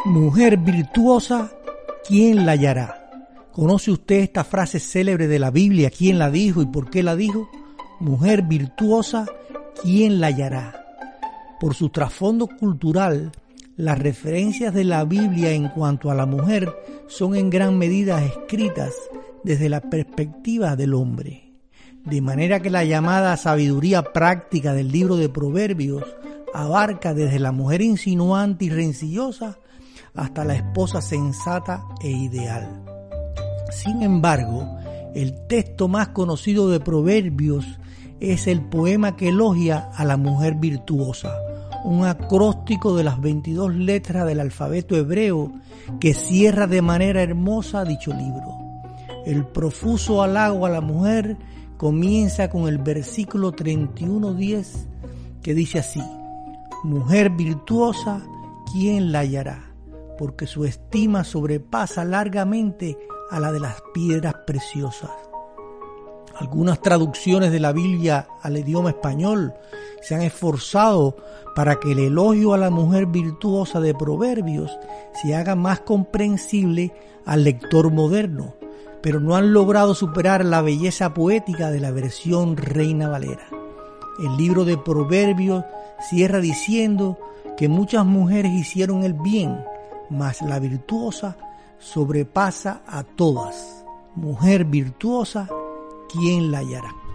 Mujer virtuosa, ¿quién la hallará? ¿Conoce usted esta frase célebre de la Biblia? ¿Quién la dijo y por qué la dijo? Mujer virtuosa, ¿quién la hallará? Por su trasfondo cultural, las referencias de la Biblia en cuanto a la mujer son en gran medida escritas desde la perspectiva del hombre. De manera que la llamada sabiduría práctica del libro de Proverbios abarca desde la mujer insinuante y rencillosa hasta la esposa sensata e ideal. Sin embargo, el texto más conocido de Proverbios es el poema que elogia a la mujer virtuosa, un acróstico de las 22 letras del alfabeto hebreo que cierra de manera hermosa dicho libro. El profuso halago a la mujer comienza con el versículo 31:10 que dice así: Mujer virtuosa, ¿quién la hallará? Porque su estima sobrepasa largamente a la de las piedras preciosas. Algunas traducciones de la Biblia al idioma español se han esforzado para que el elogio a la mujer virtuosa de Proverbios se haga más comprensible al lector moderno, pero no han logrado superar la belleza poética de la versión Reina Valera. El libro de Proverbios cierra diciendo que muchas mujeres hicieron el bien, mas la virtuosa sobrepasa a todas. Mujer virtuosa, ¿quién la hallará?